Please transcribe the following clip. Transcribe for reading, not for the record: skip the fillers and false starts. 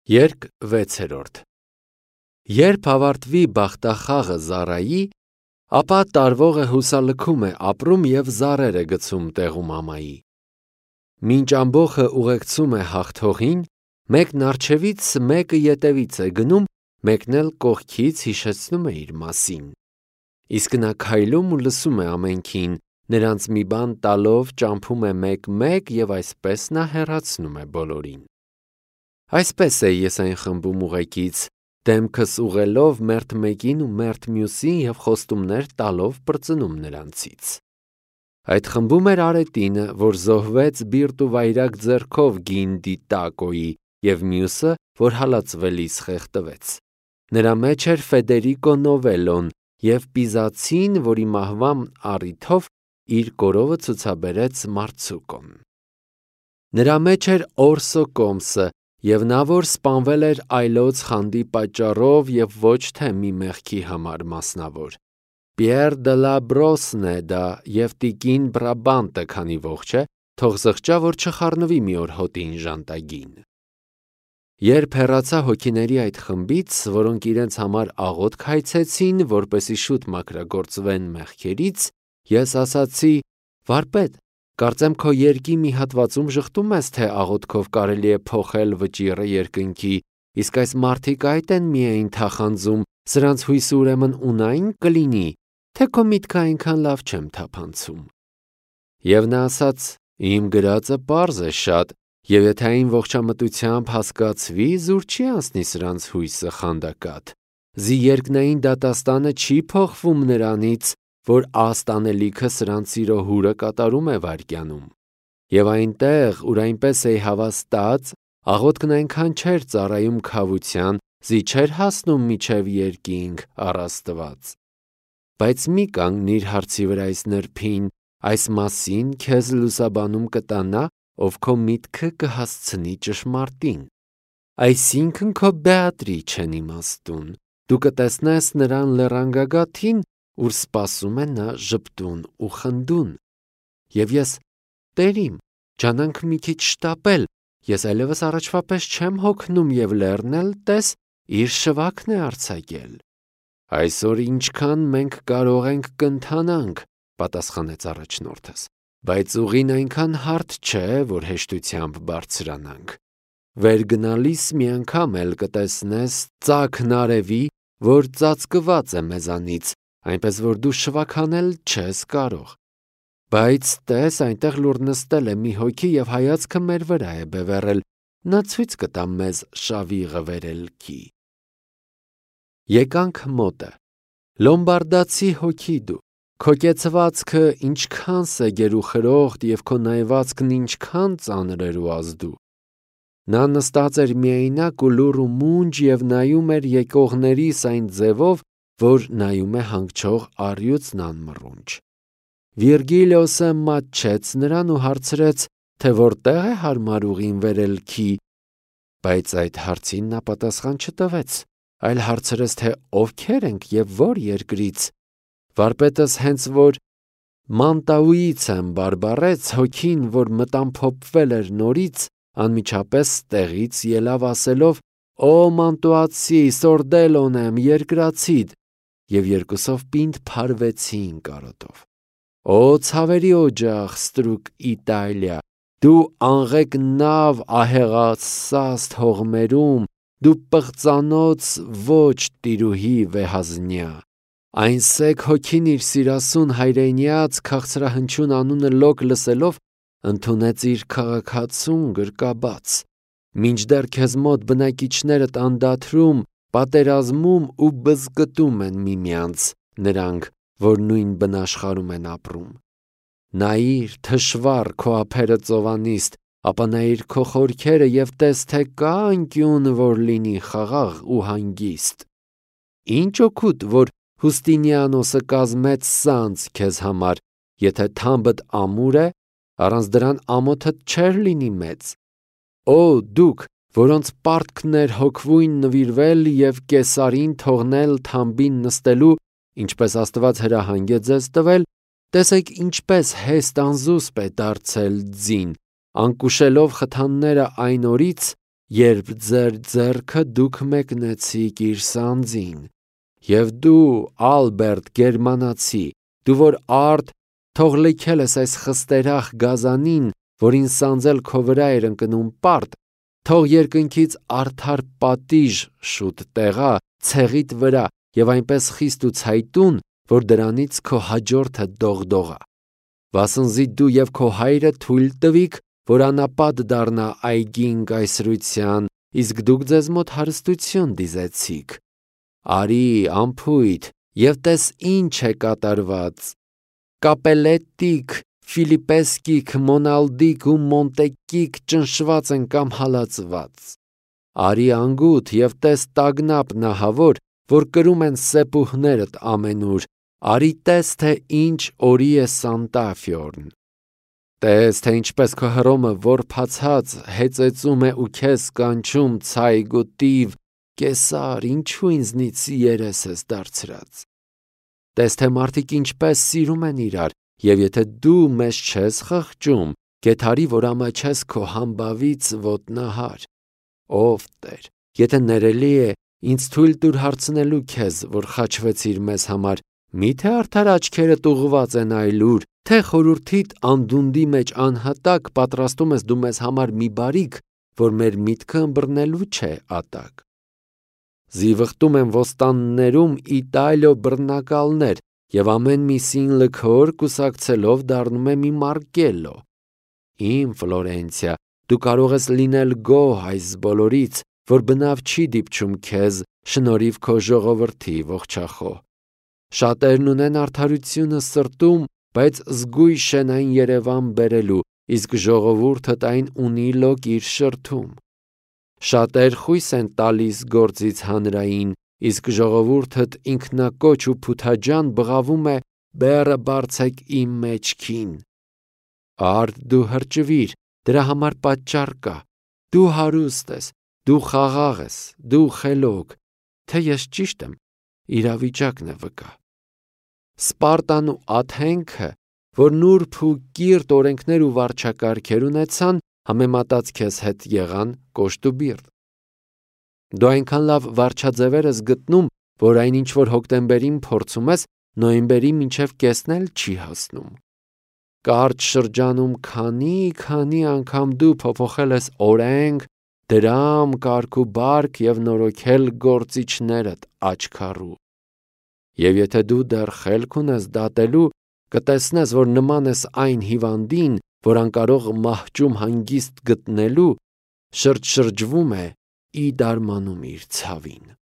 Երկ 6. Երբ ավարտվի բախտախաղը զառայի, ապա տարվողը հուսալքում է ապրում և զառեր է գցում տեղում ամայի։ Մինչ ամբոխը ուղեկցում է հաղթողին, մեկն առջևից, մեկը ետևից է գնում, մեկն էլ կողքից հիշեցնում է իր մասին։ Իսկ նա քայլում ու լսում է ամենքին, նրանց մի բան տալով ճամփում է մեկ-մեկ և այսպես նա հեռացնում է բոլորին։ Այսպես է ես այն խմբում ուղեկից, դեմքս ուղղելով մերթ մեկին ու մերթ մյուսին և խոստումներ տալով պրծնում նրանցից։ Այդ խմբում էր Արետինը, որ զոհվեց բիրտ ու վայրագ ձեռքով գինդի տակոյի, և մյուսը, որ հալածվելիս խեղդվեց։ Նրա մեջ էր Ֆեդերիկո Նովելոն և Պիզացին, որի մահվան առիթով իր կորովը ցուցաբերեց Մարցուկոն։ Նրա մեջ էր Օրսո Կոմսը, և նա, որ սպանվել էր այլոց խանդի պատճառով և ոչ թե մի մեղքի համար մասնավոր։ Պիեր դը լա Բրոսն է դա և տիկին Բրաբանտը, քանի ողջ է, թող զղջա, որ չխառնվի մի օր հոտին ժանտագին։ Երբ հեռացա հոգիների այդ խմբից, որոնք իրենց համար աղոթք հայցեցին, որպեսզի շուտ մաքրագործվեն մեղքերից, ես ասացի. «Վարպետ, կարծեմ քո երգի մի հատվածում ժխտում ես, թե աղոթքով կարելի է փոխել վճիռը երկնքի, իսկ այս մարդիկ այդ են միայն թախանձում, սրանց հույսը ուրեմն ունայն կլինի, թե քո միտքը այնքան լավ չեմ թափանցում»։ Եվ նա ասաց. «Իմ գրածը պարզ է շատ, և եթե այն ողջամտությամբ հասկացվի, զուր չի անցնի սրանց հույսը խանդակատ։ Զի երկնային դատաստանը չի փոխվում նրանից, որ աստ անելիքը սրանց սիրո հուրը կատարում է վայրկյանում։ Եվ այնտեղ, ուր այնպես էի հավաստած, աղոթքն այնքան չէր ծառայում քավության, զի չէր հասնում մինչև երկինք առ Աստված։ Բայց մի կանգնիր հարցի վրա այս նրբին, այս մասին քեզ լուսաբանում կտա նա, ով քո միտքը կհասցնի ճշմարտին։ Այսինքն քո Բեատրիչեն իմաստուն, դու կտեսնես նրան լեռան ուր սպասում է նա ժպտուն ու խնդուն։ Եվ ես. Տեր իմ, ջանանք մի քիչ շտապել, ես այլևս առաջվա պես չեմ հոգնում և լեռն էլ, տես, իր շվաքն է արձակել։ Այսօր ինչքան մենք կարող ենք կընթանանք, պատասխանեց առաջնորդս, բայց ուղին այնքան հարթ չէ, որ հեշտությամբ բարձրանանք։ Վեր գնալիս մի անգամ էլ կտեսնես ծագն արևի, որ ծածկված է մեզանից, այնպես որ դու շվաքանել չես կարող։ Բայց տես, այնտեղ լուռ նստել է մի հոգի և հայացքը մեր վրա է բևեռել, նա ցույց կտա մեզ շավիղը վերելքի։ Եկանք մոտը։ Լոմբարդացի հոգի դու, քո կեցվածքը ինչքան սեգեր ու խրոխտ և քո նայվածքն ինչքան ծանր էր ու ազդու։ Նա նստած էր միայնակ ու լուռ ու մունջ և նայում էր եկողներիս այն ձևով, որ նայում է հանգչող առյուծն անմռունչ։ Վիրգիլիոսը մատչեց նրան ու հարցրեց, թե որտեղ է հարմար ուղին վերելքի, բայց այդ հարցին նա պատասխան չտվեց, այլ հարցրեց, թե ովքեր ենք և որ երկրից։ Վարպետս հենց որ Մանտաուից եմ բարբառեց, հոգին, որ մտամփոփվել էր նորից, անմիջապես տեղից ելավ ասելով. «Օ Մանտուացի, Սորդելոն եմ, երկրացիդ», և երկուսով պինդ փարվեցին կարոտով։ Օ ցավերի օջախ, ստրուկ Իտալիա, դու աղեղկ նավ ահեղասաստ հողմերում, դու պղծանոց ոչ տիրուհի վեհազնյա, այն սեգ հոգին իր սիրասուն հայրենյաց քաղցրահնչյուն անունը լոկ լսելով ընդունեց իր քաղաքացուն գրկաբաց, մինչդեռ քեզ մոտ բնակիչներդ անդադրում, պատերազմում ու բզկտում են միմյանց, նրանք, որ նույն բնաշխարհում են ապրում։ Նայիր, թշվառ, քո ափերը ծովանիստ, ապա նայիր քո խորքերը և տես, թե կա անկյուն, որ լինի խաղաղ ու հանգիստ։ Ինչ օգուտ, որ Հուստինիանոսը կազմեց սանձ քեզ համար, եթե թամբդ ամուր է, առանց դրան ամոթդ չէր լինի մեծ։ Օ դուք, որոնց պարտքն էր հոգվույն նվիրվել և կեսարին թողնել թամբին նստելու, ինչպես Աստված հրահանգ է ձեզ տվել, տեսեք ինչպես հեստ անզուսպ է դարձել ձին, անկուշելով խթանները այն օրից, երբ ձեր ձեռքը դուք մեկնեցիք իր սանձին, և դու, Ալբերտ Գերմանացի, դու որ արդ թող լքել ես այս խստերախ գազանին, որին սանձել քո վրա էր ընկնում պարտ, թող երկնքից արդար պատիժ շուտ տեղա ցեղիդ վրա և այնպես խիստ ու ցայտուն, որ դրանից քո հաջորդը դողդողա, վասնզի դու և քո հայրը թույլ տվիք, որ անապատ դառնա այգին կայսրության, իսկ դուք ձեզ մոտ հարստություն դիզեցիք։ Արի, անփույթ, և տես ինչ է կատարված. Կապելետիկ, Ֆիլիպեսկիկ, Մոնալդիկ ու Մոնտեկիկ ճնշված են կամ հալածված։ Արի անգութ և տես տագնապ նահավոր, որ կրում են սեպուհներդ ամենուր, արի տես, թե ինչ օրի է Սանտաֆյորն։ Տես, թե ինչպես քո Հռոմը որբացած հեծեծում է ու քեզ կանչում ցայգ ու տիվ, Կեսար, ինչու ինձնից երես ես դարձրած։ Տես, թե մարդիկ ինչպես սիրում են իրար, և եթե դու մեզ չես խղճում, կեթարի, որ ամաչես քո համբավից ոտնահար։ Ով Տեր, եթե ներելի է, ինձ թույլ տուր հարցնելու քեզ, որ խաչվեցիր մեզ համար, միթե արդար աչքերդ ուղղված են այլուր, թե խորհրդիդ անդունդի մեջ անհատակ պատրաստում ես դու մեզ համար մի բարիք, որ մեր միտքը ըմբռնելու չէ ատակ։ Զիվղտում են ոստաններում Իտալիո բռնակալներ, և ամեն մի սին լքոր կուսակցելով դառնում է մի Մարկելո։ Իմ Ֆլորենցիա, դու կարող ես լինել գոհ այս բոլորից, որ բնավ չի դիպչում քեզ շնորհիվ քո ժողովրդի ողջախոհ։ Շատերն ունեն արդարությունը սրտում, բայց զգույշ են այն Երևան բերելու, իսկ ժողովուրդդ այն ունի լոկ իր շրթում։ Շատեր խույս են տալիս գործից հանրային, իսկ ժողովուրդդ ինքնակոչ ու փութաջան բղավում է բեռը բարձեք իմ մեջքին։ Արդ դու հրճվիր, դրա համար պատճառ կա, դու հարուստ ես, դու խաղաղ ես, դու խելոք, թե ես ճիշտ եմ, իրավիճակն է վկա։ Սպարտան ու Աթենքը, որ նուրբ ու կիրթ օրենքներ ու վարչակարգեր ունեցան, համեմատած քեզ հետ եղան կոշտ ու բիրտ։ Դու այնքան լավ վարչաձևեր ես գտնում, որ այն ինչ որ հոկտեմբերին փորձում ես, նոյեմբերի մինչև կեսն էլ չի հասնում։ Կարճ շրջանում քանի անգամ դու փոփոխել ես օրենք, դրամ, կարգ ու բարք և նորոգել գործիչներդ աչքառու։ Եվ եթե դու դեռ խելք ունես դատելու, կտեսնես, որ նման ես այն հիվանդին, որ անկարող մահճում հանգիստ գտնելու, շրջվում է ի դարմանում իր ցավին։